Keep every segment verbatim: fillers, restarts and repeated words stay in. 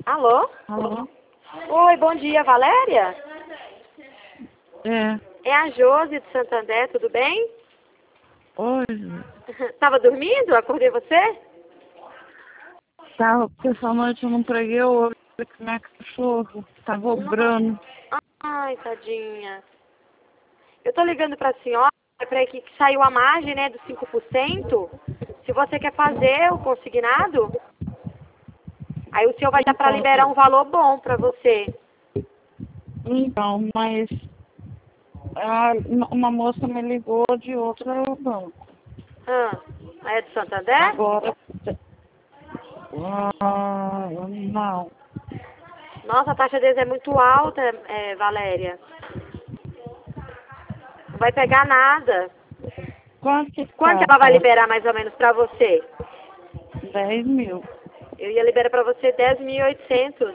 Alô? Alô? Oi, bom dia, Valéria? É. É a Josi de Santander, tudo bem? Oi. Tava dormindo? Acordei você? Tava, porque essa noite eu não preguei o olho que minha cachorro tava obrando. Ai, tadinha. Eu tô ligando pra senhora para que que saiu a margem, né, dos cinco por cento. Se você quer fazer o consignado, aí o senhor vai dar pra Então, liberar um valor bom pra você. então, mas a, uma moça me ligou de outro banco. Ah, é do Santander? Agora, ah, não. Nossa, a taxa deles é muito alta, é, Valéria. Não vai pegar nada. Quanto que Quanto tá? ela vai liberar mais ou menos pra você? dez mil. Eu ia liberar pra você dez mil e oitocentos.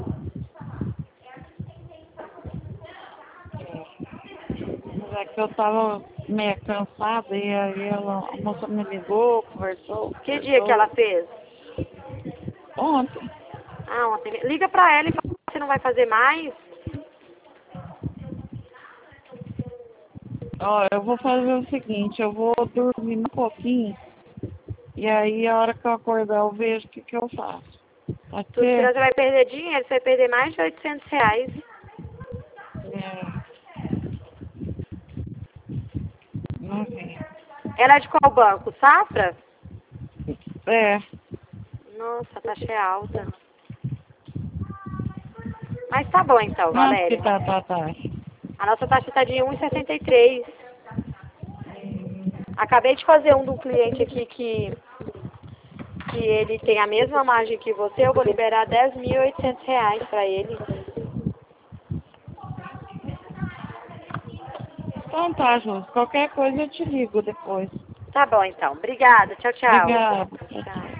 Mas é que eu tava meio cansada e aí ela, a moça me ligou, conversou, Que dia que ela conversou. fez? Ontem. Ah, ontem. Liga pra ela e fala que você não vai fazer mais. Ó, eu vou fazer o seguinte, eu vou dormir um pouquinho e aí a hora que eu acordar eu vejo o que, que eu faço. Pode Tudo, senão ser? você vai perder dinheiro, você vai perder mais de oitocentos reais. É, não vi. Ela é de qual banco? Safra? É, Nossa, a taxa é alta. Mas tá bom então, quanto que Valéria. tá, tá, tá? A nossa taxa tá de um e sessenta e três. Acabei de fazer um do cliente aqui que, que ele tem a mesma margem que você. Eu vou liberar dez mil e oitocentos reais pra ele. Então tá, Júlio, qualquer coisa eu te ligo depois. Tá bom então. Obrigada. Tchau, tchau. Obrigada. Tchau, tchau. Tchau.